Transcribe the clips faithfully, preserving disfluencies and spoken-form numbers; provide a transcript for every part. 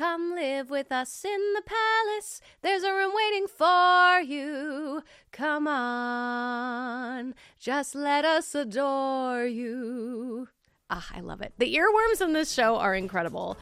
Come live with us in the palace. There's a room waiting for you. Come on, just let us adore you. Ah, I love it. The earworms in this show are incredible.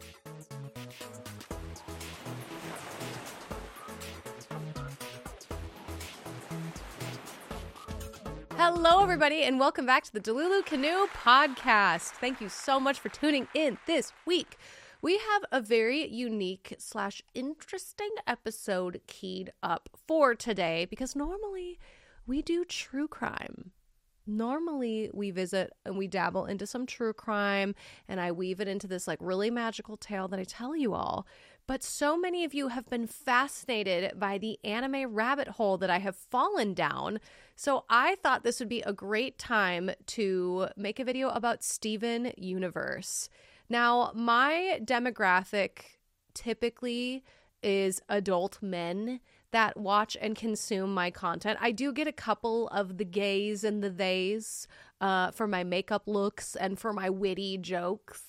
Hello, everybody, and welcome back to the Delulu Canoe podcast. Thank you so much for tuning in this week. We have a very unique slash interesting episode keyed up for today because normally we do true crime. Normally we visit and we dabble into some true crime and I weave it into this like really magical tale that I tell you all. But so many of you have been fascinated by the anime rabbit hole that I have fallen down. So I thought this would be a great time to make a video about Steven Universe. Now, my demographic typically is adult men that watch and consume my content. I do get a couple of the gays and the theys uh, for my makeup looks and for my witty jokes.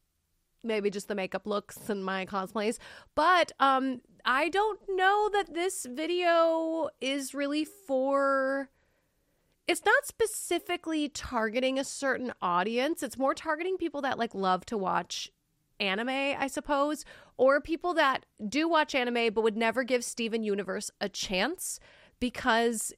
Maybe just the makeup looks and my cosplays. But um, I don't know that this video is really for... It's not specifically targeting a certain audience. It's more targeting people that like love to watch anime, I suppose, or people that do watch anime but would never give Steven Universe a chance because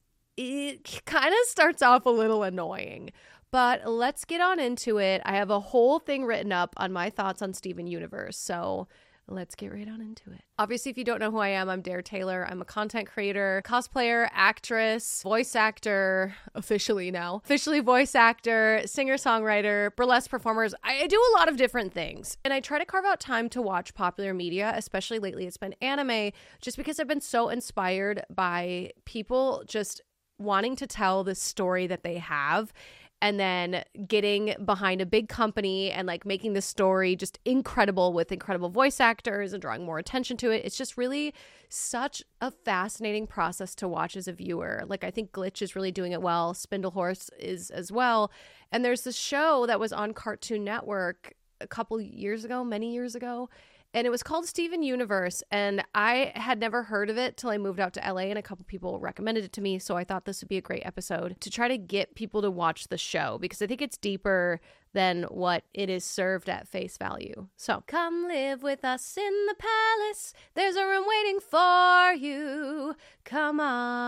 it kind of starts off a little annoying. But let's get on into it. I have a whole thing written up on my thoughts on Steven Universe, so let's get right on into it. Obviously, if you don't know who I am, I'm Dare Taylor. I'm a content creator, cosplayer, actress, voice actor, officially now, officially voice actor, singer-songwriter, burlesque performers. I do a lot of different things, and I try to carve out time to watch popular media, especially lately it's been anime, just because I've been so inspired by people just wanting to tell the story that they have and then getting behind a big company and like making the story just incredible with incredible voice actors and drawing more attention to it. It's just really such a fascinating process to watch as a viewer. Like I think Glitch is really doing it well. Spindlehorse is as well. And there's this show that was on Cartoon Network a couple years ago, many years ago, and it was called Steven Universe, and I had never heard of it till I moved out to L A, and a couple people recommended it to me, so I thought this would be a great episode to try to get people to watch the show, because I think it's deeper than what it is served at face value. So, come live with us in the palace. There's a room waiting for you. Come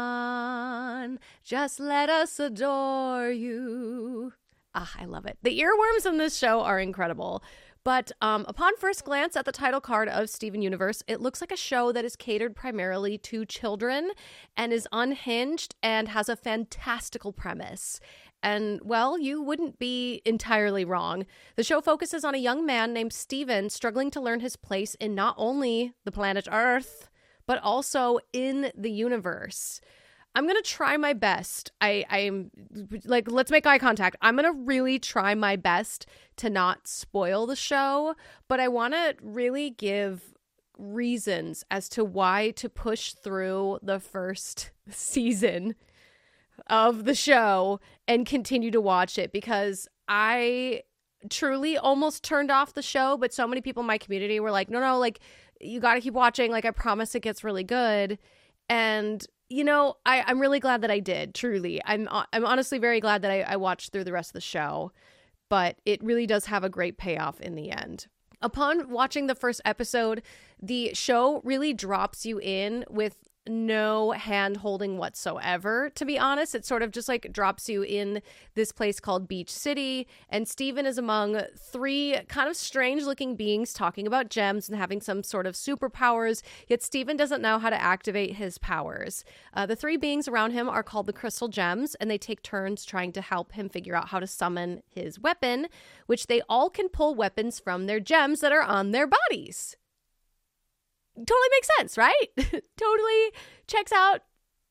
on, just let us adore you. Ah, I love it. The earworms in this show are incredible. But um, upon first glance at the title card of Steven Universe, it looks like a show that is catered primarily to children and is unhinged and has a fantastical premise. And, well, you wouldn't be entirely wrong. The show focuses on a young man named Steven struggling to learn his place in not only the planet Earth, but also in the universe. I'm going to try my best. I, I'm like, let's make eye contact. I'm going to really try my best to not spoil the show, but I want to really give reasons as to why to push through the first season of the show and continue to watch it, because I truly almost turned off the show, but so many people in my community were like, no, no, like, you got to keep watching. Like, I promise it gets really good. And you know, I, I'm really glad that I did, truly. I'm I'm honestly very glad that I, I watched through the rest of the show, but it really does have a great payoff in the end. Upon watching the first episode, the show really drops you in with no hand holding whatsoever, to be honest. It sort of just like drops you in this place called Beach City, and Steven is among three kind of strange looking beings talking about gems and having some sort of superpowers, yet Steven doesn't know how to activate his powers. Uh, the three beings around him are called the Crystal Gems, and they take turns trying to help him figure out how to summon his weapon, which they all can pull weapons from their gems that are on their bodies. Totally makes sense, right? Totally checks out.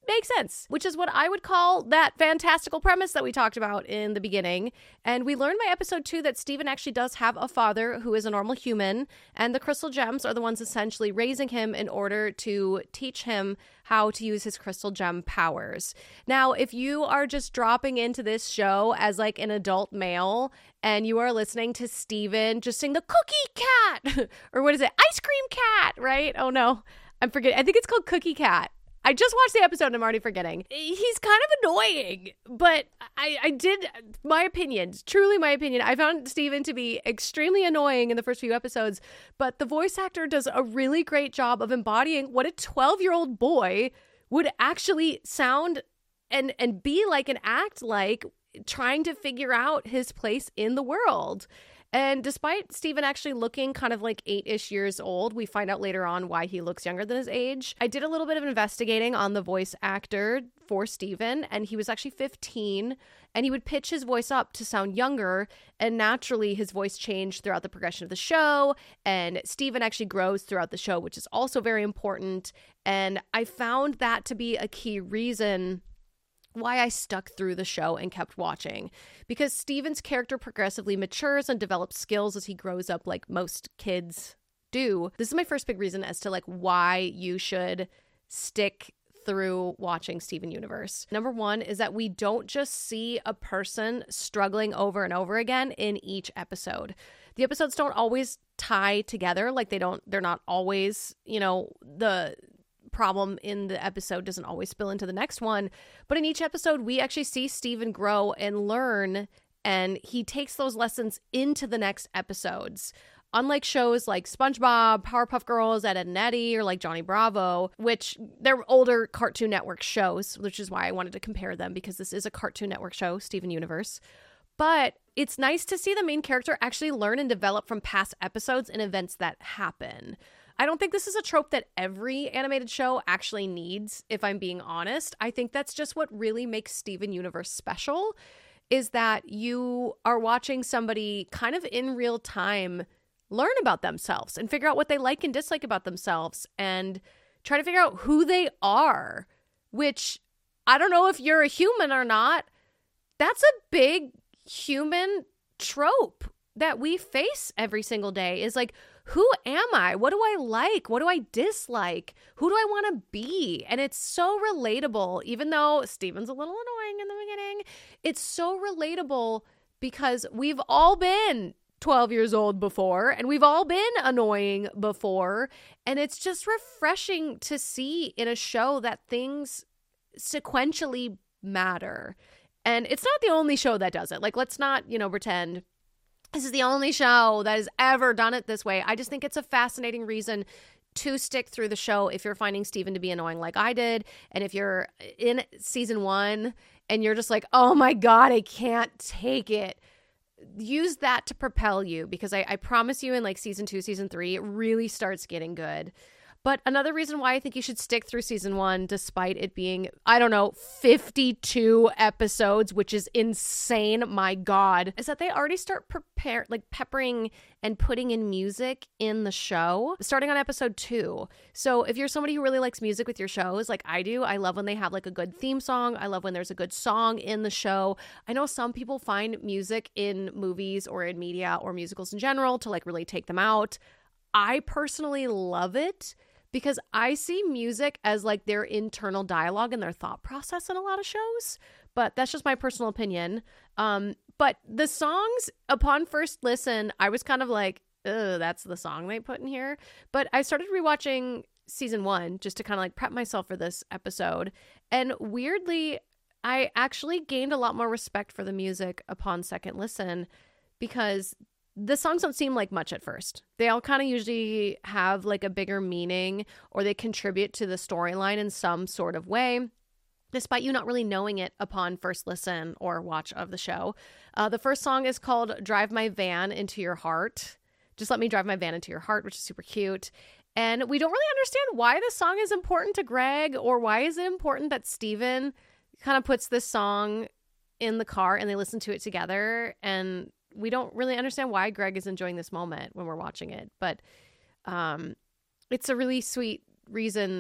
makes sense, which is what I would call that fantastical premise that we talked about in the beginning. And we learned by episode two that Steven actually does have a father who is a normal human, and the crystal gems are the ones essentially raising him in order to teach him how to use his crystal gem powers. Now, if you are just dropping into this show as like an adult male and you are listening to Steven just sing the cookie cat or what is it? Ice cream cat, right? Oh no, I'm forgetting. I think it's called Cookie Cat. I just watched the episode and I'm already forgetting. He's kind of annoying, but I, I did, my opinion, truly my opinion, I found Steven to be extremely annoying in the first few episodes, but the voice actor does a really great job of embodying what a twelve-year-old boy would actually sound and, and be like and act like, trying to figure out his place in the world. And despite Steven actually looking kind of like eight-ish years old, we find out later on why he looks younger than his age. I did a little bit of investigating on the voice actor for Steven, and he was actually fifteen, and he would pitch his voice up to sound younger, and naturally his voice changed throughout the progression of the show, and Steven actually grows throughout the show, which is also very important. And I found that to be a key reason why I stuck through the show and kept watching, because Steven's character progressively matures and develops skills as he grows up, like most kids do. This is my first big reason as to like why you should stick through watching Steven Universe. Number one is that we don't just see a person struggling over and over again in each episode. The episodes don't always tie together, like they don't, they're not always, you know, the problem in the episode doesn't always spill into the next one, but in each episode we actually see Steven grow and learn, and he takes those lessons into the next episodes. Unlike shows like SpongeBob, Powerpuff Girls, Ed, Edd and Eddy, or like Johnny Bravo, which they're older Cartoon Network shows, which is why I wanted to compare them, because this is a Cartoon Network show, Steven Universe. But it's nice to see the main character actually learn and develop from past episodes and events that happen. I don't think this is a trope that every animated show actually needs, if I'm being honest. I think that's just what really makes Steven Universe special, is that you are watching somebody kind of in real time learn about themselves and figure out what they like and dislike about themselves and try to figure out who they are, which I don't know if you're a human or not. That's a big human trope that we face every single day, is like, who am I? What do I like? What do I dislike? Who do I want to be? And it's so relatable, even though Steven's a little annoying in the beginning. It's so relatable because we've all been twelve years old before, and we've all been annoying before. And it's just refreshing to see in a show that things sequentially matter. And it's not the only show that does it. Like, let's not, you know, pretend this is the only show that has ever done it this way. I just think it's a fascinating reason to stick through the show if you're finding Steven to be annoying like I did. And if you're in season one and you're just like, oh my God, I can't take it. Use that to propel you, because I, I promise you in like season two, season three, it really starts getting good. But another reason why I think you should stick through season one, despite it being, I don't know, fifty-two episodes, which is insane, my God, is that they already start prepare like peppering and putting in music in the show, starting on episode two. So if you're somebody who really likes music with your shows, like I do, I love when they have like a good theme song. I love when there's a good song in the show. I know some people find music in movies or in media or musicals in general to like really take them out. I personally love it, because I see music as like their internal dialogue and their thought process in a lot of shows. But that's just my personal opinion. Um, but the songs, upon first listen, I was kind of like, ugh, that's the song they put in here. But I started rewatching season one just to kind of like prep myself for this episode. And weirdly, I actually gained a lot more respect for the music upon second listen, because the songs don't seem like much at first. They all kind of usually have like a bigger meaning, or they contribute to the storyline in some sort of way, despite you not really knowing it upon first listen or watch of the show. Uh, the first song is called Drive My Van Into Your Heart. Just let me drive my van into your heart, which is super cute. And we don't really understand why this song is important to Greg, or why is it important that Steven kind of puts this song in the car and they listen to it together. And we don't really understand why Greg is enjoying this moment when we're watching it, but um, it's a really sweet reason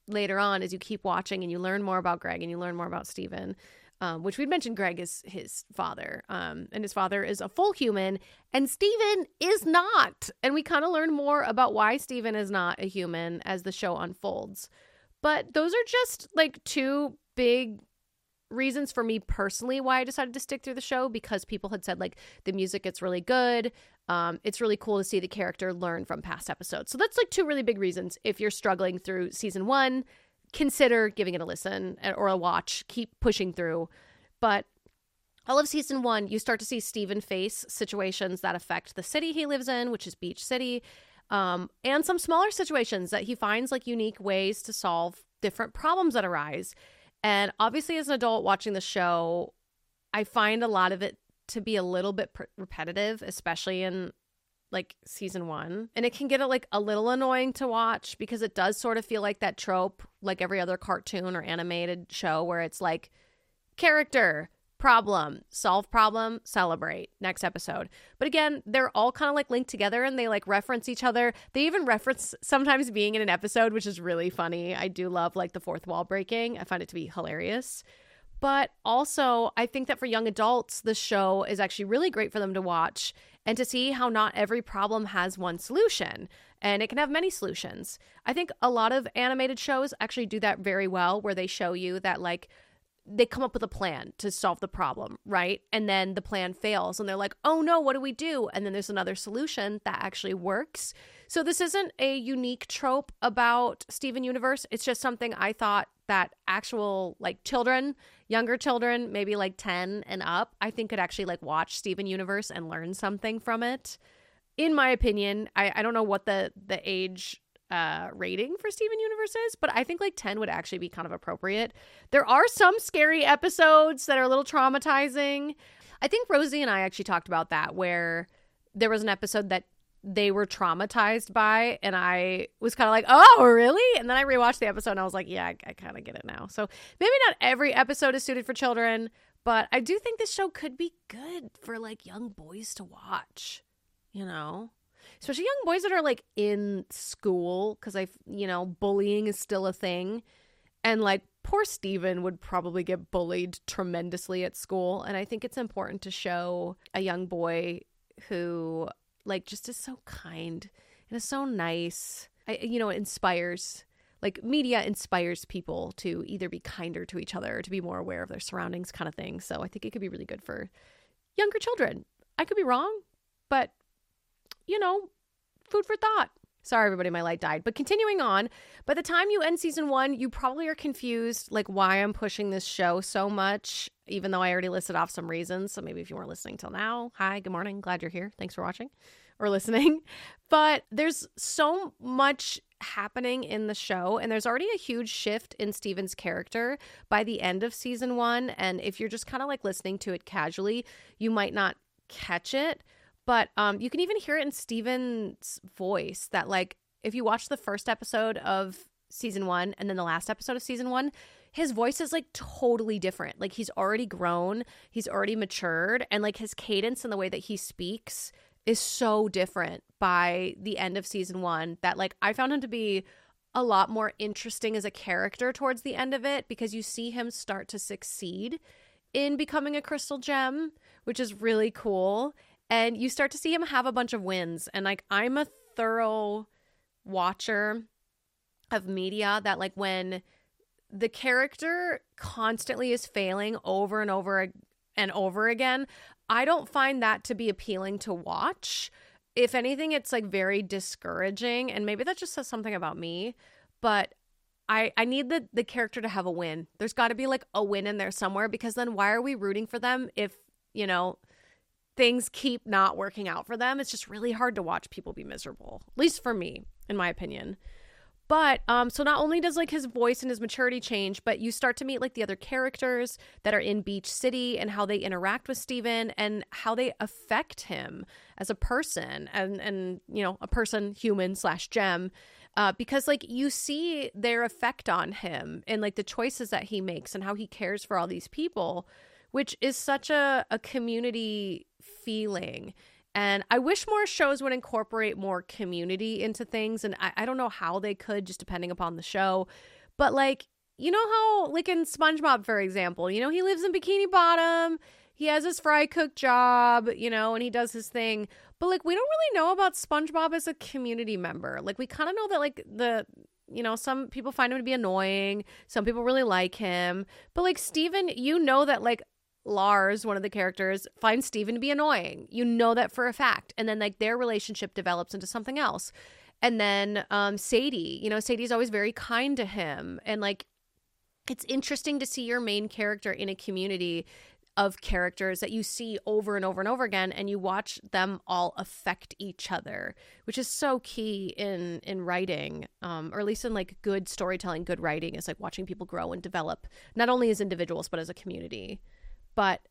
later on as you keep watching and you learn more about Greg and you learn more about Steven, um, which we'd mentioned Greg is his father. Um, and his father is a full human and Steven is not. And we kind of learn more about why Steven is not a human as the show unfolds. But those are just like two big reasons for me personally why I decided to stick through the show, because people had said like the music gets really good. Um, it's really cool to see the character learn from past episodes. So that's like two really big reasons. If you're struggling through season one, consider giving it a listen or a watch. Keep pushing through. But all of season one, you start to see Steven face situations that affect the city he lives in, which is Beach City, um, and some smaller situations that he finds like unique ways to solve different problems that arise. And obviously, as an adult watching the show, I find a lot of it to be a little bit pr- repetitive, especially in like season one. And it can get like a little annoying to watch because it does sort of feel like that trope, like every other cartoon or animated show where it's like character, problem, solve problem, celebrate, next episode. But again, they're all kind of like linked together and they like reference each other. They even reference sometimes being in an episode, which is really funny. I do love like the fourth wall breaking. I find it to be hilarious. But also, I think that for young adults, the show is actually really great for them to watch and to see how not every problem has one solution. And it can have many solutions. I think a lot of animated shows actually do that very well, where they show you that like they come up with a plan to solve the problem, right? And then the plan fails and they're like, oh no, what do we do? And then there's another solution that actually works. So this isn't a unique trope about Steven Universe. It's just something I thought that actual like children, younger children, maybe like ten and up, I think could actually like watch Steven Universe and learn something from it. In my opinion, I, I don't know what the, the age uh, rating for Steven Universe is, but I think like ten would actually be kind of appropriate. There are some scary episodes that are a little traumatizing. I think Rosie and I actually talked about that, where there was an episode that they were traumatized by, and I was kind of like, oh, really? And then I rewatched the episode and I was like, yeah, I, I kind of get it now. So maybe not every episode is suited for children, but I do think this show could be good for like young boys to watch, you know? Especially young boys that are like in school, because I, you know, bullying is still a thing. And like poor Steven would probably get bullied tremendously at school. And I think it's important to show a young boy who like just is so kind and is so nice. I, you know, it inspires, like media inspires people to either be kinder to each other or to be more aware of their surroundings kind of thing. So I think it could be really good for younger children. I could be wrong, but you know, food for thought. Sorry, everybody, my light died. But continuing on, by the time you end season one, you probably are confused, like why I'm pushing this show so much, even though I already listed off some reasons. So maybe if you weren't listening till now, hi, good morning. Glad you're here. Thanks for watching or listening. But there's so much happening in the show, and there's already a huge shift in Steven's character by the end of season one. And if you're just kind of like listening to it casually, you might not catch it. But um, you can even hear it in Steven's voice that, like, if you watch the first episode of season one and then the last episode of season one, his voice is, like, totally different. Like, he's already grown. He's already matured. And, like, his cadence and the way that he speaks is so different by the end of season one that, like, I found him to be a lot more interesting as a character towards the end of it, because you see him start to succeed in becoming a crystal gem, which is really cool. And you start to see him have a bunch of wins. And, like, I'm a thorough watcher of media that, like, when the character constantly is failing over and over and over again, I don't find that to be appealing to watch. If anything, it's, like, very discouraging. And maybe that just says something about me. But I, I need the, the character to have a win. There's got to be, like, a win in there somewhere, because then why are we rooting for them if, you know, things keep not working out for them? It's just really hard to watch people be miserable, at least for me, in my opinion. But um, so not only does like his voice and his maturity change, but you start to meet like the other characters that are in Beach City and how they interact with Steven and how they affect him as a person and, and you know, a person, human slash gem. Uh, because like you see their effect on him and like the choices that he makes and how he cares for all these people, which is such a, a community feeling. And I wish more shows would incorporate more community into things. And I, I don't know how they could, just depending upon the show. But like, you know how like in SpongeBob, for example, you know, he lives in Bikini Bottom. He has his fry cook job, you know, and he does his thing. But like, we don't really know about SpongeBob as a community member. Like, we kind of know that like the, you know, some people find him to be annoying. Some people really like him. But like Steven, you know that like Lars, one of the characters, finds Steven to be annoying. You know that for a fact. And then like their relationship develops into something else. And then um, Sadie, you know, Sadie's always very kind to him. And like, it's interesting to see your main character in a community of characters that you see over and over and over again, and you watch them all affect each other, which is so key in in writing, um, or at least in like good storytelling, good writing is like watching people grow and develop, not only as individuals, but as a community. But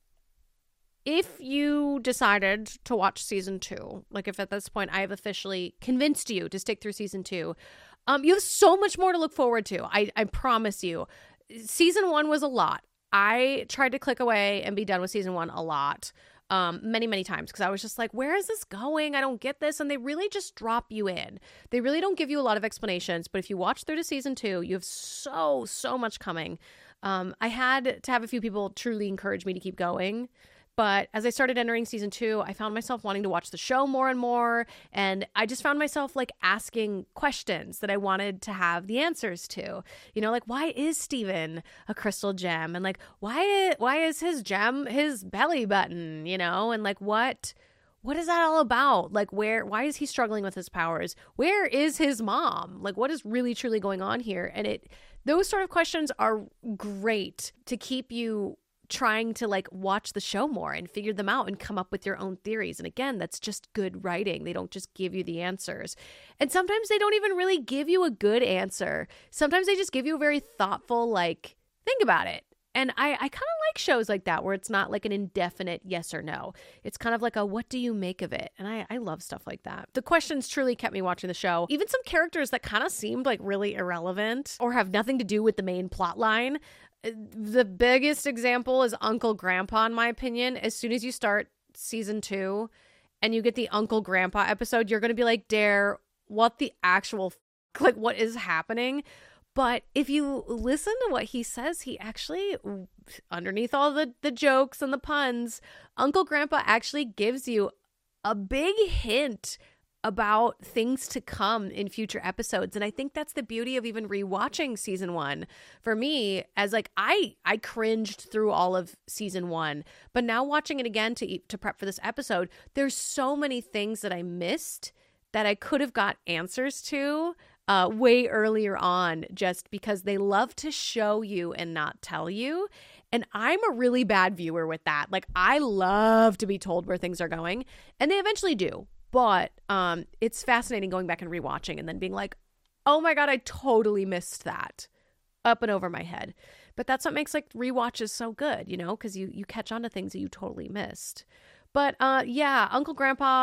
if you decided to watch season two, like if at this point I have officially convinced you to stick through season two, um, you have so much more to look forward to. I, I promise you. Season one was a lot. I tried to click away and be done with season one a lot, um, many, many times, because I was just like, where is this going? I don't get this. And they really just drop you in. They really don't give you a lot of explanations. But if you watch through to season two, you have so, so much coming. Um, I had to have a few people truly encourage me to keep going. But as I started entering season two, I found myself wanting to watch the show more and more. And I just found myself like asking questions that I wanted to have the answers to. You know, like, why is Steven a crystal gem? And like, why, why is his gem his belly button? You know, and like, what, what is that all about? Like, where, why is he struggling with his powers? Where is his mom? Like, what is really, truly going on here? And it, those sort of questions are great to keep you trying to like watch the show more and figure them out and come up with your own theories. And again, that's just good writing. They don't just give you the answers. And sometimes they don't even really give you a good answer. Sometimes they just give you a very thoughtful, like, think about it. And I, I kind of like shows like that where it's not like an indefinite yes or no. It's kind of like a, what do you make of it? And I, I love stuff like that. The questions truly kept me watching the show. Even some characters that kind of seemed like really irrelevant or have nothing to do with the main plot line. The biggest example is Uncle Grandpa, in my opinion. As soon as you start season two and you get the Uncle Grandpa episode, you're going to be like, Dare, what the actual, f- like, what is happening? But if you listen to what he says, he actually, underneath all the, the jokes and the puns, Uncle Grandpa actually gives you a big hint about things to come in future episodes. And I think that's the beauty of even rewatching season one. For me, as like, I I cringed through all of season one, but now watching it again to to prep for this episode, there's so many things that I missed that I could have got answers to uh, way earlier on, just because they love to show you and not tell you. And I'm a really bad viewer with that. Like, I love to be told where things are going, and they eventually do. But um, it's fascinating going back and rewatching and then being like, oh my God, I totally missed that, up and over my head. But that's what makes like rewatches so good, you know, because you, you catch on to things that you totally missed. But uh, yeah, Uncle Grandpa,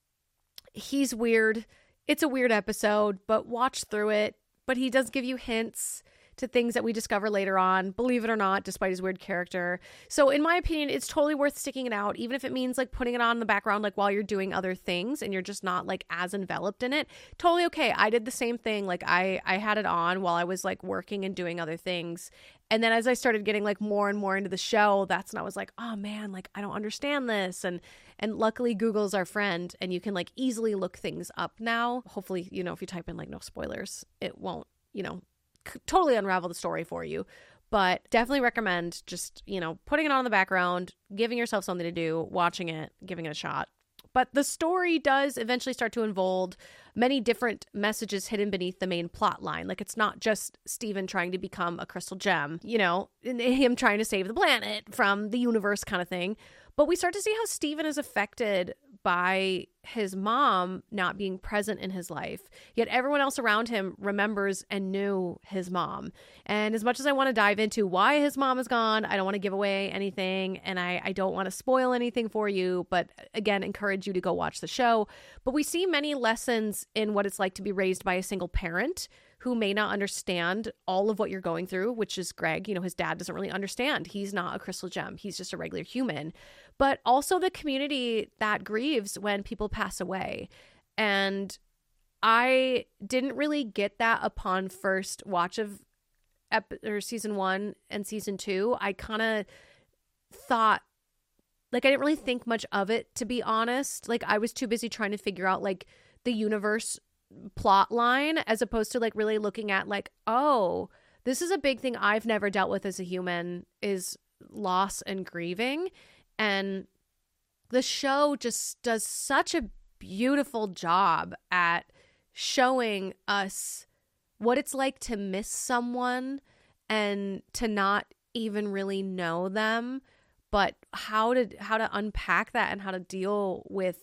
he's weird. It's a weird episode, but watch through it. But he does give you hints to things that we discover later on, believe it or not, despite his weird character. So in my opinion, it's totally worth sticking it out, even if it means like putting it on in the background, like while you're doing other things and you're just not like as enveloped in it. Totally okay. I did the same thing. Like I, I had it on while I was like working and doing other things. And then as I started getting like more and more into the show, that's when I was like, oh man, like I don't understand this. And, and luckily Google's our friend and you can like easily look things up now. Hopefully, you know, if you type in like no spoilers, it won't, you know, totally unravel the story for you. But definitely recommend just, you know, putting it on in the background, giving yourself something to do, watching it, giving it a shot. But the story does eventually start to unfold many different messages hidden beneath the main plot line. Like, it's not just Steven trying to become a crystal gem, you know, and him trying to save the planet from the universe kind of thing. But we start to see how Steven is affected by his mom not being present in his life. Yet everyone else around him remembers and knew his mom. And as much as I want to dive into why his mom is gone, I don't want to give away anything, and I, I don't want to spoil anything for you, but again, encourage you to go watch the show. But we see many lessons in what it's like to be raised by a single parent who may not understand all of what you're going through, which is Greg. You know, his dad doesn't really understand. He's not a crystal gem. He's just a regular human. But also the community that grieves when people pass away. And I didn't really get that upon first watch of ep- or season one and season two, I kind of thought, like, I didn't really think much of it, to be honest. Like, I was too busy trying to figure out, like, the universe plot line, as opposed to, like, really looking at, like, oh, this is a big thing I've never dealt with as a human, is loss and grieving. And the show just does such a beautiful job at showing us what it's like to miss someone and to not even really know them, but how to how to unpack that and how to deal with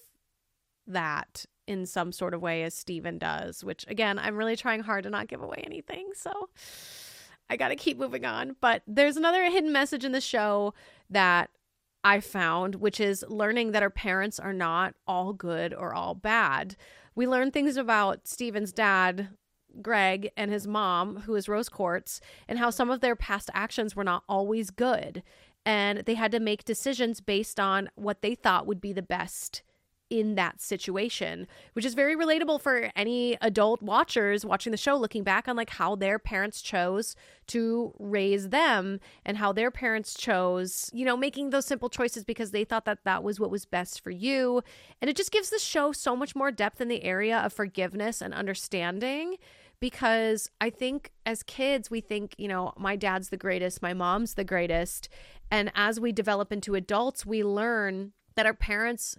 that in some sort of way, as Steven does, which, again, I'm really trying hard to not give away anything, so I gotta keep moving on. But there's another hidden message in the show that I found, which is learning that our parents are not all good or all bad. We learn things about Steven's dad, Greg, and his mom, who is Rose Quartz, and how some of their past actions were not always good. And they had to make decisions based on what they thought would be the best in that situation, which is very relatable for any adult watchers watching the show, looking back on like how their parents chose to raise them and how their parents chose, you know, making those simple choices because they thought that that was what was best for you. And it just gives the show so much more depth in the area of forgiveness and understanding, because I think as kids, we think, you know, my dad's the greatest, my mom's the greatest. And as we develop into adults, we learn that our parents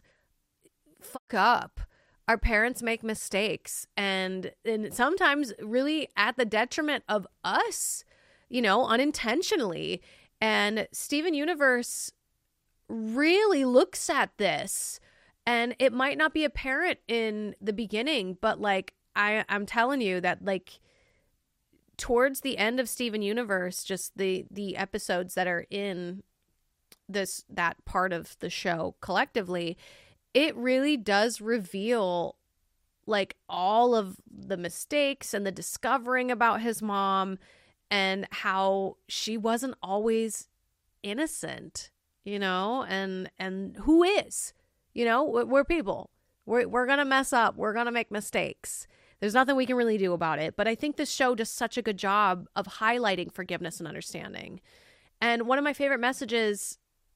fuck up. Our parents make mistakes, and and sometimes really at the detriment of us, you know, unintentionally. And Steven Universe really looks at this, and it might not be apparent in the beginning, but like I, I'm telling you that like towards the end of Steven Universe, just the the episodes that are in this that part of the show collectively, it really does reveal like all of the mistakes and the discovering about his mom and how she wasn't always innocent, you know, and and who is, you know, we're people. We're, we're going to mess up. We're going to make mistakes. There's nothing we can really do about it. But I think this show does such a good job of highlighting forgiveness and understanding. And one of my favorite messages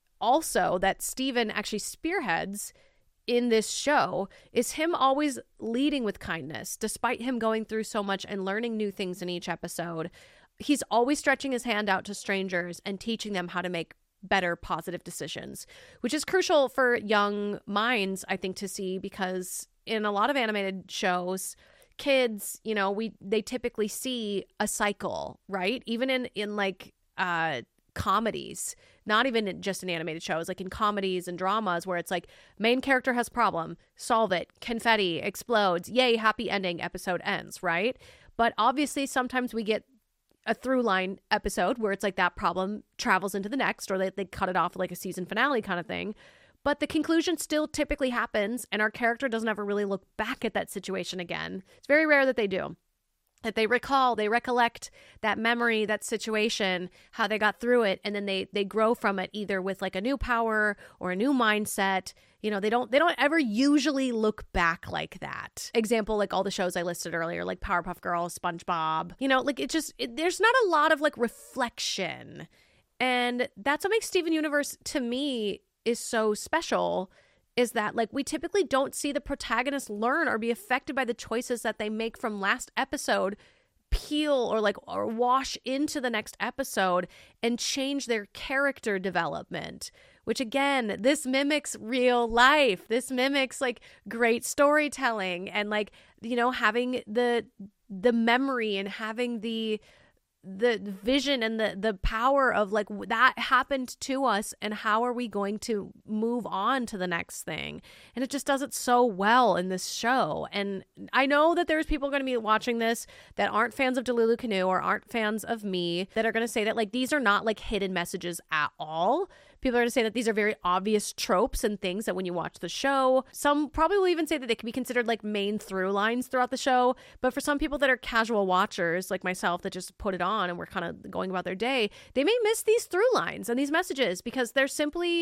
also that Steven actually spearheads in this show is him always leading with kindness, despite him going through so much and learning new things in each episode. He's always stretching his hand out to strangers and teaching them how to make better, positive decisions, which is crucial for young minds, I think, to see, because in a lot of animated shows, kids, you know, we they typically see a cycle, right? Even in, in like uh, comedies, not even just in animated shows, like in comedies and dramas where it's like main character has problem, solve it, confetti explodes, yay, happy ending, episode ends, right? But obviously sometimes we get a through line episode where it's like that problem travels into the next, or they, they cut it off like a season finale kind of thing. But the conclusion still typically happens, and our character doesn't ever really look back at that situation again. It's very rare that they do. That they recall, they recollect that memory, that situation, how they got through it, and then they they grow from it, either with like a new power or a new mindset. You know, they don't they don't ever usually look back like that. Example, like all the shows I listed earlier, like Powerpuff Girls, SpongeBob. You know, like it just it, there's not a lot of like reflection, and that's what makes Steven Universe to me is so special. Is that like we typically don't see the protagonist learn or be affected by the choices that they make from last episode peel or like or wash into the next episode and change their character development, which again, this mimics real life. This mimics like great storytelling and like, you know, having the the memory and having the the vision and the the power of like that happened to us, and how are we going to move on to the next thing. And it just does it so well in this show. And I know that there's people going to be watching this that aren't fans of Delulu Canoe or aren't fans of me, that are going to say that like these are not like hidden messages at all. People are going to say that these are very obvious tropes and things that when you watch the show, some probably will even say that they can be considered like main through lines throughout the show. But for some people that are casual watchers like myself that just put it on and we're kind of going about their day, they may miss these through lines and these messages because they're simply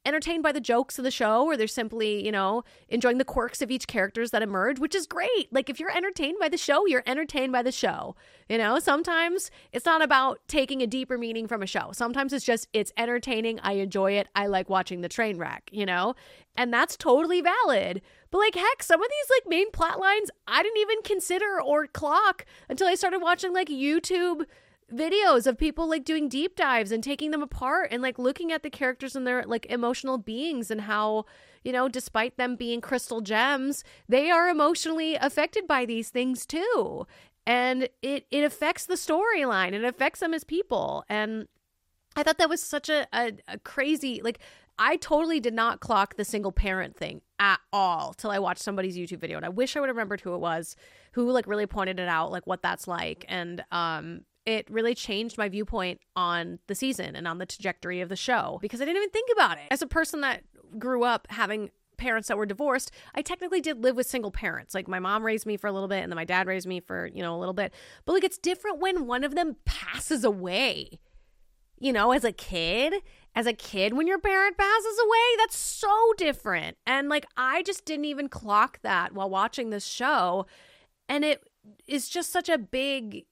entertained by the jokes of the show, or they're simply, you know, enjoying the quirks of each characters that emerge, which is great. Like, if you're entertained by the show, you're entertained by the show. You know, sometimes it's not about taking a deeper meaning from a show. Sometimes it's just, it's entertaining. I enjoy it. I like watching the train wreck, you know, and that's totally valid. But like, heck, some of these like main plot lines I didn't even consider or clock until I started watching like YouTube videos of people like doing deep dives and taking them apart and like looking at the characters and their like emotional beings and how, you know, despite them being crystal gems, they are emotionally affected by these things too. And it it affects the storyline. It affects them as people. And I thought that was such a, a, a crazy, like, I totally did not clock the single parent thing at all till I watched somebody's YouTube video. And I wish I would have remembered who it was, who like really pointed it out, like what that's like. And um, it really changed my viewpoint on the season and on the trajectory of the show because I didn't even think about it. As a person that grew up having parents that were divorced, I technically did live with single parents. Like, my mom raised me for a little bit and then my dad raised me for, you know, a little bit. But like, it's different when one of them passes away. You know, as a kid, as a kid, when your parent passes away, that's so different. And like, I just didn't even clock that while watching this show. And it is just such a big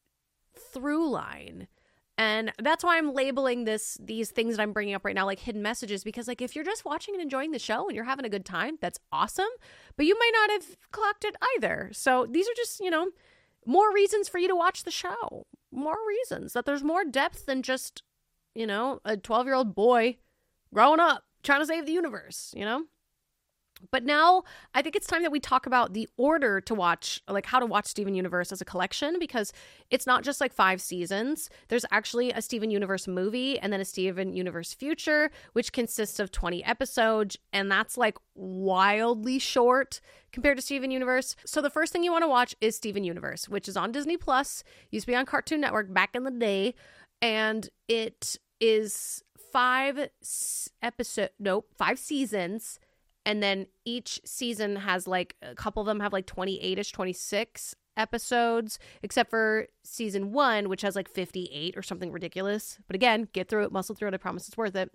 through line. And that's why I'm labeling this, these things that I'm bringing up right now, like hidden messages, because like, if you're just watching and enjoying the show and you're having a good time, that's awesome. But you might not have clocked it either. So these are just, you know, more reasons for you to watch the show. More reasons that there's more depth than just, you know, a twelve-year-old boy growing up trying to save the universe, you know? But now I think it's time that we talk about the order to watch, like how to watch Steven Universe as a collection, because it's not just like five seasons. There's actually a Steven Universe movie and then a Steven Universe Future, which consists of twenty episodes. And that's like wildly short compared to Steven Universe. So the first thing you want to watch is Steven Universe, which is on Disney Plus, used to be on Cartoon Network back in the day. And it is five episode, nope, five seasons. And then each season has like, a couple of them have like twenty-eight-ish, twenty-six episodes, except for season one, which has like fifty-eight or something ridiculous. But again, get through it, muscle through it. I promise it's worth it.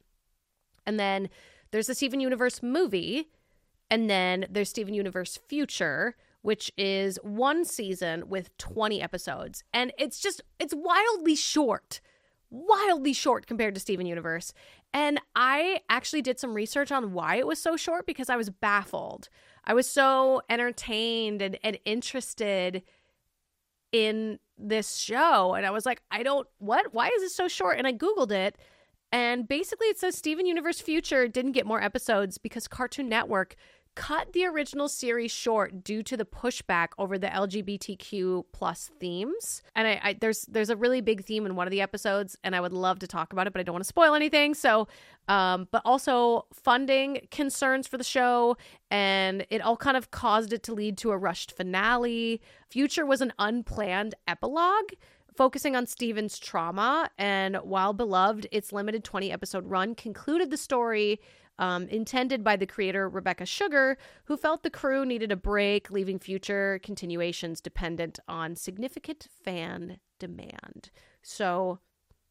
And then there's the Steven Universe movie. And then there's Steven Universe Future, which is one season with twenty episodes. And it's just, it's wildly short. Wildly short compared to Steven Universe. And I actually did some research on why it was so short because I was baffled. I was so entertained and, and interested in this show. And I was like, I don't, what? Why is it so short? And I Googled it. And basically it says Steven Universe Future didn't get more episodes because Cartoon Network cut the original series short due to the pushback over the L G B T Q plus themes. And I, I there's there's a really big theme in one of the episodes, and I would love to talk about it, but I don't want to spoil anything. So, um, but also funding concerns for the show, and it all kind of caused it to lead to a rushed finale. Future was an unplanned epilogue focusing on Steven's trauma, and while beloved, its limited twenty episode run concluded the story Um, intended by the creator Rebecca Sugar, who felt the crew needed a break, leaving future continuations dependent on significant fan demand. So,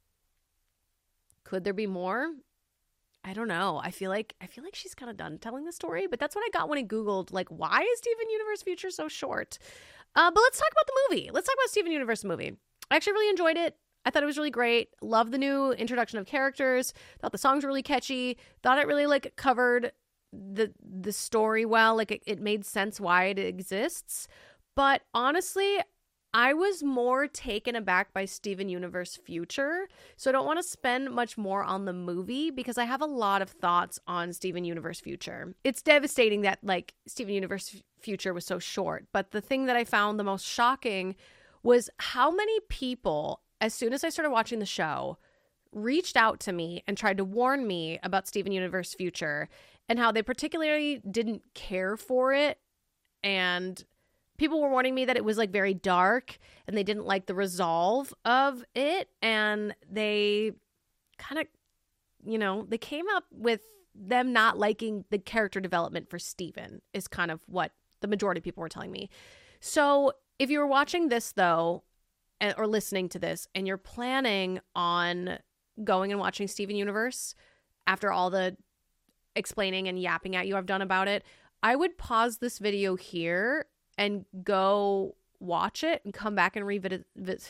could there be more? I don't know. I feel like I feel like she's kind of done telling the story, but that's what I got when I Googled, like, why is Steven Universe Future so short? Uh, but let's talk about the movie. Let's talk about Steven Universe movie. I actually really enjoyed it. I thought it was really great. Love the new introduction of characters. Thought the songs were really catchy. Thought it really like covered the the story well. Like it, it made sense why it exists. But honestly, I was more taken aback by Steven Universe Future. So I don't want to spend much more on the movie because I have a lot of thoughts on Steven Universe Future. It's devastating that like Steven Universe Future was so short. But the thing that I found the most shocking was how many people, as soon as I started watching the show, reached out to me and tried to warn me about Steven Universe Future and how they particularly didn't care for it. And people were warning me that it was like very dark and they didn't like the resolve of it. And they kind of, you know, they came up with them not liking the character development for Steven is kind of what the majority of people were telling me. So if you were watching this though, or listening to this, and you're planning on going and watching Steven Universe after all the explaining and yapping at you I've done about it, I would pause this video here and go watch it and come back and revisit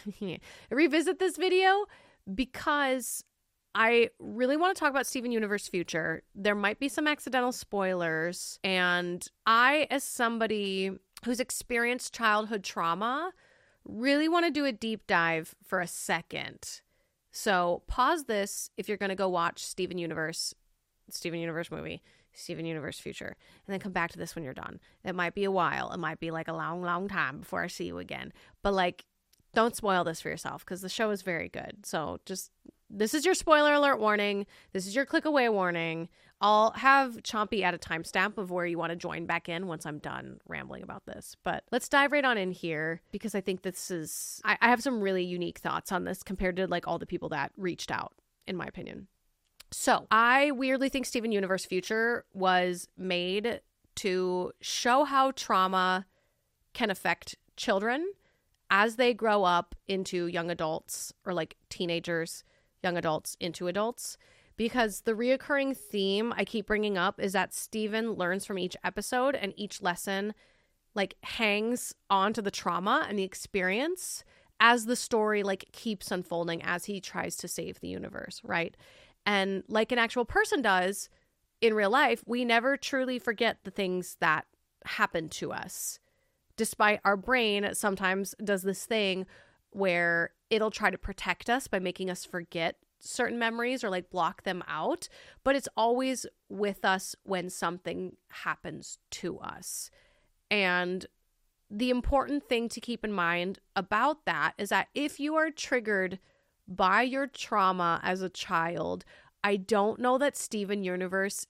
revisit this video, because I really want to talk about Steven Universe Future. There might be some accidental spoilers, and I, as somebody who's experienced childhood trauma, really want to do a deep dive for a second. So pause this if you're going to go watch Steven Universe, Steven Universe movie, Steven Universe Future, and then come back to this when you're done. It might be a while. It might be like a long, long time before I see you again. But like, don't spoil this for yourself, because the show is very good. So just, this is your spoiler alert warning. This is your click away warning. I'll have Chompy add a timestamp of where you want to join back in once I'm done rambling about this. But let's dive right on in here, because I think this is, I, I have some really unique thoughts on this compared to like all the people that reached out, in my opinion. So I weirdly think Steven Universe Future was made to show how trauma can affect children as they grow up into young adults, or like teenagers, young adults into adults. Because the reoccurring theme I keep bringing up is that Steven learns from each episode, and each lesson like hangs onto the trauma and the experience as the story like keeps unfolding as he tries to save the universe, right? And like an actual person does in real life, we never truly forget the things that happen to us, despite our brain sometimes does this thing where it'll try to protect us by making us forget certain memories or like block them out. But it's always with us when something happens to us. And the important thing to keep in mind about that is that if you are triggered by your trauma as a child, I don't know that Steven Universe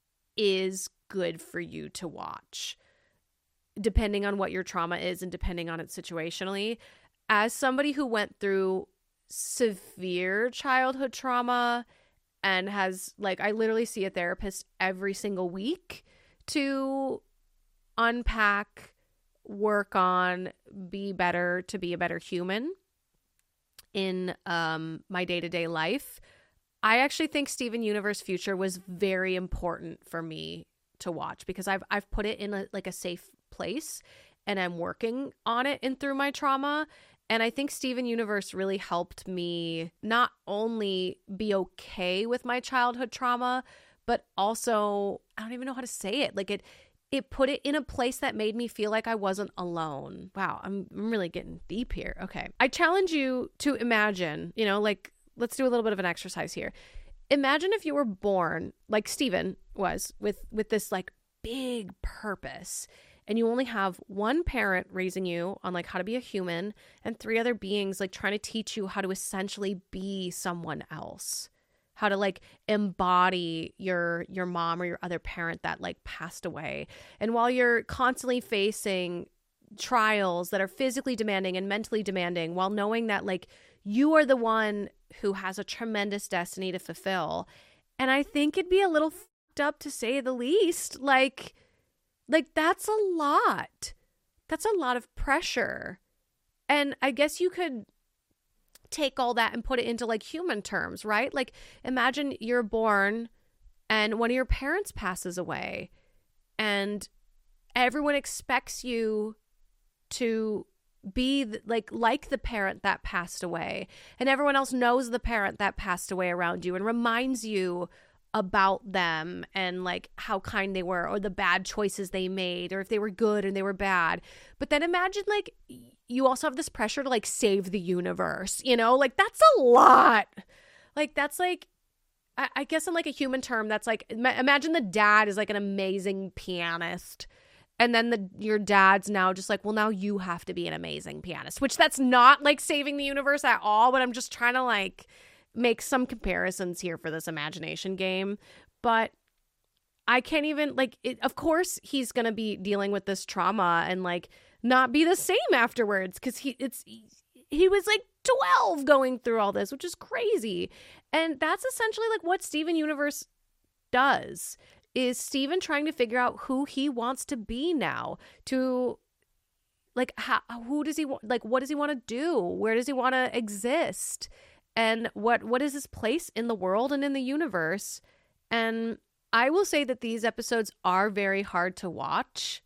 is good for you to watch, depending on what your trauma is and depending on it situationally. As somebody who went through severe childhood trauma and has, like, I literally see a therapist every single week to unpack, work on, be better, to be a better human in um, my day-to-day life. I actually think Steven Universe Future was very important for me to watch, because I've I've put it in a, like a safe place, and I'm working on it and through my trauma. And I think Steven Universe really helped me not only be okay with my childhood trauma, but also, I don't even know how to say it. Like it, it put it in a place that made me feel like I wasn't alone. Wow, I'm, I'm really getting deep here. Okay. I challenge you to imagine, you know, like, let's do a little bit of an exercise here. Imagine if you were born like Steven was, with, with this like big purpose, and you only have one parent raising you on like how to be a human, and three other beings like trying to teach you how to essentially be someone else, how to like embody your your mom or your other parent that like passed away. And while you're constantly facing trials that are physically demanding and mentally demanding, while knowing that like you are the one who has a tremendous destiny to fulfill. And I think it'd be a little fucked up, to say the least. Like, like that's a lot. That's a lot of pressure. And I guess you could take all that and put it into like human terms, right? Like, imagine you're born and one of your parents passes away, and everyone expects you to be th- like like the parent that passed away, and everyone else knows the parent that passed away around you and reminds you about them and like how kind they were, or the bad choices they made, or if they were good and they were bad. But then imagine like you also have this pressure to like save the universe, you know, like that's a lot. Like that's like, I, I guess in like a human term, that's like, imagine the dad is like an amazing pianist, and then the your dad's now just like, well, now you have to be an amazing pianist, which that's not like saving the universe at all. But I'm just trying to like make some comparisons here for this imagination game. But I can't even like it, of course he's going to be dealing with this trauma and like not be the same afterwards, because he it's he was like twelve going through all this, which is crazy. And that's essentially like what Steven Universe does. Is Steven trying to figure out who he wants to be now, to like how, who does he want, like what does he want to do, where does he want to exist, and what what is his place in the world and in the universe. And I will say that these episodes are very hard to watch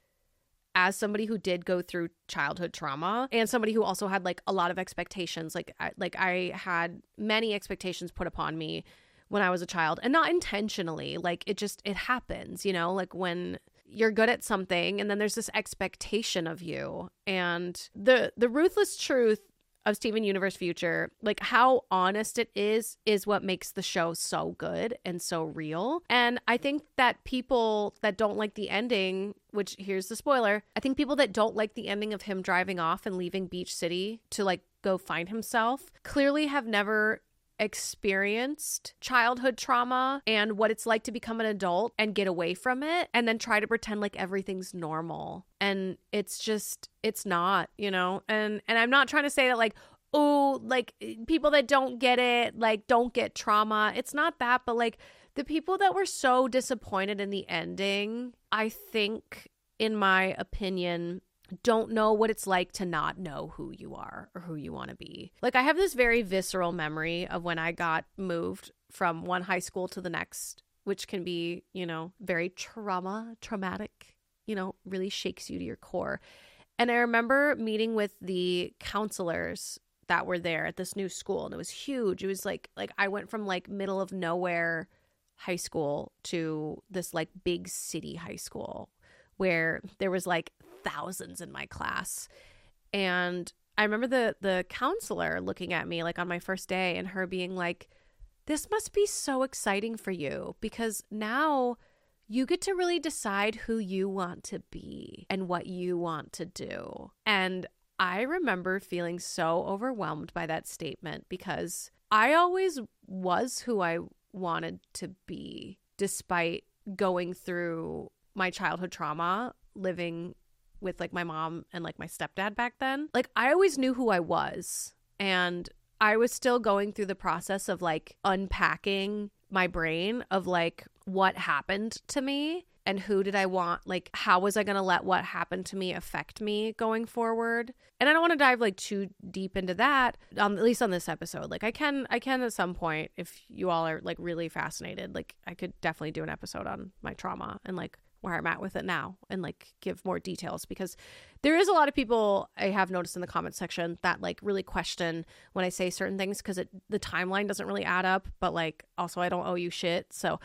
as somebody who did go through childhood trauma and somebody who also had like a lot of expectations. Like, I, like I had many expectations put upon me when I was a child, and not intentionally. Like it just, it happens, you know, like when you're good at something and then there's this expectation of you. And the the ruthless truth of Steven Universe Future, like how honest it is, is what makes the show so good and so real. And I think that people that don't like the ending, which here's the spoiler, I think people that don't like the ending of him driving off and leaving Beach City to like go find himself clearly have never experienced childhood trauma and what it's like to become an adult and get away from it and then try to pretend like everything's normal. And it's just, it's not, you know, and, and I'm not trying to say that like, oh, like people that don't get it, like don't get trauma. It's not that, but like the people that were so disappointed in the ending, I think, in my opinion, don't know what it's like to not know who you are or who you want to be. Like I have this very visceral memory of when I got moved from one high school to the next, which can be, you know, very trauma, traumatic, you know, really shakes you to your core. And I remember meeting with the counselors that were there at this new school, and it was huge. It was like, like I went from like middle of nowhere high school to this like big city high school where there was like thousands in my class. And I remember the the counselor looking at me like on my first day and her being like, this must be so exciting for you because now you get to really decide who you want to be and what you want to do. And I remember feeling so overwhelmed by that statement because I always was who I wanted to be despite going through my childhood trauma, living with like my mom and like my stepdad back then. Like I always knew who I was, and I was still going through the process of like unpacking my brain of like what happened to me and who did I want, like how was I going to let what happened to me affect me going forward. And I don't want to dive like too deep into that, um, at least on this episode. Like I can, I can at some point, if you all are like really fascinated, like I could definitely do an episode on my trauma and like where I'm at with it now and like give more details, because there is a lot of people I have noticed in the comment section that like really question when I say certain things because it the timeline doesn't really add up, but like also I don't owe you shit. So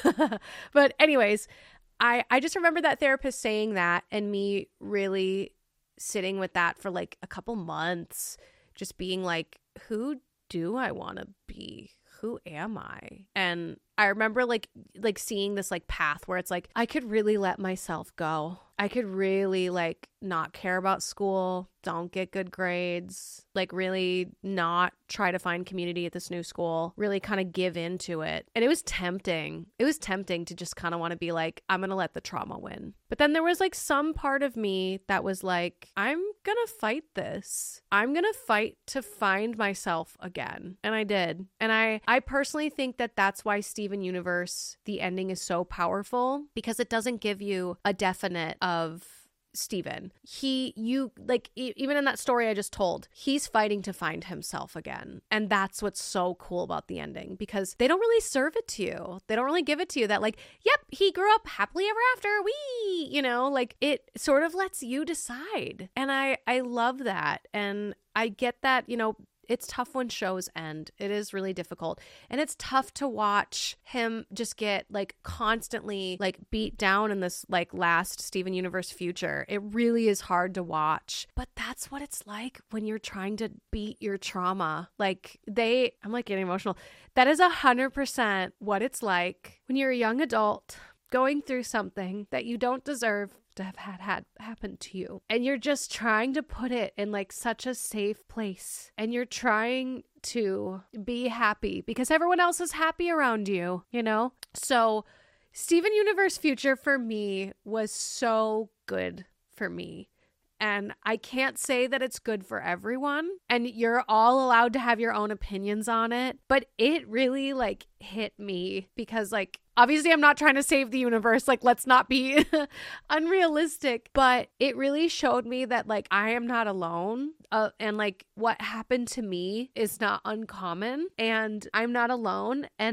but anyways, I I just remember that therapist saying that and me really sitting with that for like a couple months, just being like, who do I want to be? Who am I? And I remember like like seeing this like path where it's like I could really let myself go. I could really like not care about school, don't get good grades, like really not try to find community at this new school, really kind of give into it. And it was tempting. It was tempting to just kind of want to be like, I'm going to let the trauma win. But then there was like some part of me that was like, I'm going to fight this. I'm going to fight to find myself again. And I did. And I, I personally think that that's why Steven Universe, the ending is so powerful, because it doesn't give you a definite of Steven. He, you, like, e- even in that story I just told, he's fighting to find himself again. And that's what's so cool about the ending, because they don't really serve it to you. They don't really give it to you that, like, yep, he grew up happily ever after, wee, you know, like, it sort of lets you decide. And I, I love that. And I get that, you know, it's tough when shows end. It is really difficult. And it's tough to watch him just get like constantly like beat down in this like last Steven Universe Future. It really is hard to watch. But that's what it's like when you're trying to beat your trauma. Like they, I'm like getting emotional. That is a hundred percent what it's like when you're a young adult going through something that you don't deserve to have had had happen to you, and you're just trying to put it in like such a safe place, and you're trying to be happy because everyone else is happy around you, you know? So Steven Universe Future for me was so good for me. And I can't say that it's good for everyone, and you're all allowed to have your own opinions on it, but it really like hit me because like, obviously I'm not trying to save the universe. Like, let's not be unrealistic, but it really showed me that like, I am not alone. Uh, and like what happened to me is not uncommon, and I'm not alone. And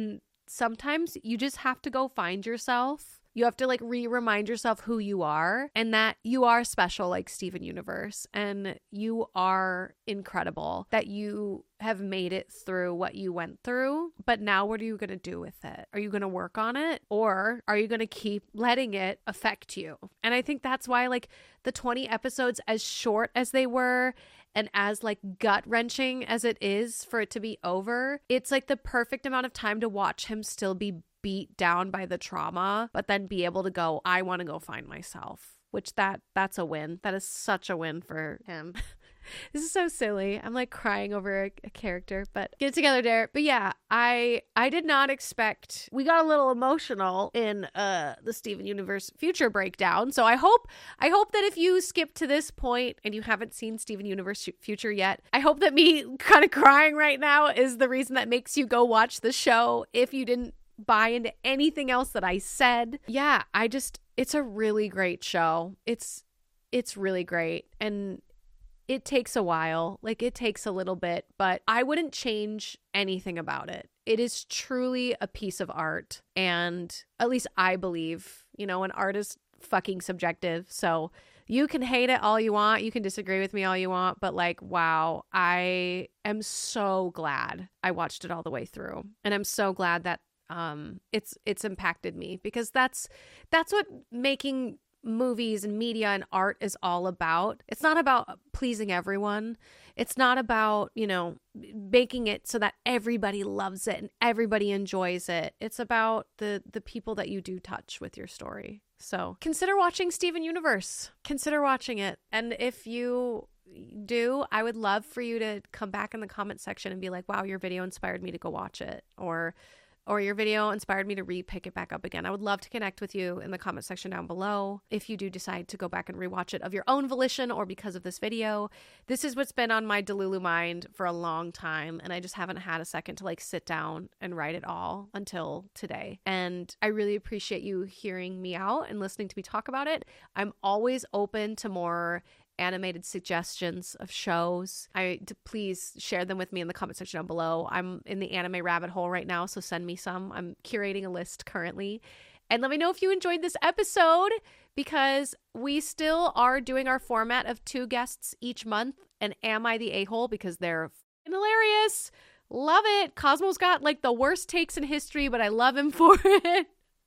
sometimes you just have to go find yourself. You have to like re-remind yourself who you are and that you are special like Steven Universe and you are incredible, that you have made it through what you went through. But now what are you going to do with it? Are you going to work on it or are you going to keep letting it affect you? And I think that's why like the twenty episodes, as short as they were and as like gut-wrenching as it is for it to be over, it's like the perfect amount of time to watch him still be beat down by the trauma, but then be able to go, I want to go find myself, which that that's a win. That is such a win for him. This is so silly. I'm like crying over a, a character, but get it together, Derek. But yeah, I I did not expect, we got a little emotional in uh the Steven Universe future breakdown. So I hope I hope that if you skip to this point and you haven't seen Steven Universe future yet, I hope that me kind of crying right now is the reason that makes you go watch the show if you didn't buy into anything else that I said. Yeah, I just, it's a really great show. It's, it's really great. And it takes a while, like it takes a little bit, but I wouldn't change anything about it. It is truly a piece of art. And at least I believe, you know, an art is fucking subjective. So you can hate it all you want. You can disagree with me all you want. But like, wow, I am so glad I watched it all the way through. And I'm so glad that um it's it's impacted me, because that's that's what making movies and media and art is all about. It's not about pleasing everyone. It's not about, you know, making it so that everybody loves it and everybody enjoys it. It's about the the people that you do touch with your story. So consider watching Steven Universe. Consider watching it. And if you do, I would love for you to come back in the comment section and be like, wow, your video inspired me to go watch it, or or your video inspired me to re-pick it back up again. I would love to connect with you in the comment section down below if you do decide to go back and rewatch it of your own volition or because of this video. This is what's been on my Delulu mind for a long time, and I just haven't had a second to like sit down and write it all until today. And I really appreciate you hearing me out and listening to me talk about it. I'm always open to more animated suggestions of shows. I to please share them with me in the comment section down below. I'm in the anime rabbit hole right now, so send me some. I'm curating a list currently. And let me know if you enjoyed this episode, because we still are doing our format of two guests each month. And am I the a-hole? Because they're f***ing hilarious. Love it. Cosmo's got like the worst takes in history, but I love him for it.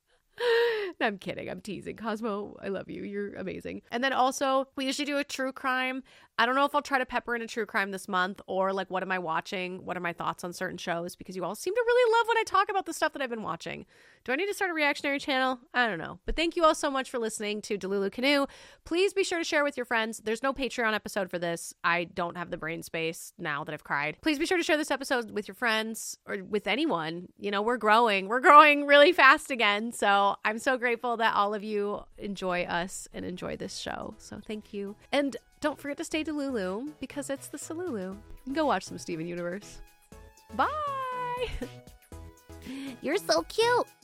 No, I'm kidding. I'm teasing. Cosmo, I love you. You're amazing. And then also, we usually do a true crime. I don't know if I'll try to pepper in a true crime this month, or like, what am I watching? What are my thoughts on certain shows? Because you all seem to really love when I talk about the stuff that I've been watching. Do I need to start a reactionary channel? I don't know. But thank you all so much for listening to Delulu Canoe. Please be sure to share with your friends. There's no Patreon episode for this. I don't have the brain space now that I've cried. Please be sure to share this episode with your friends or with anyone. You know, we're growing. We're growing really fast again. So I'm so grateful that all of you enjoy us and enjoy this show. So thank you. And don't forget to stay Delulu, because it's the Salulu. Go watch some Steven Universe. Bye! You're so cute!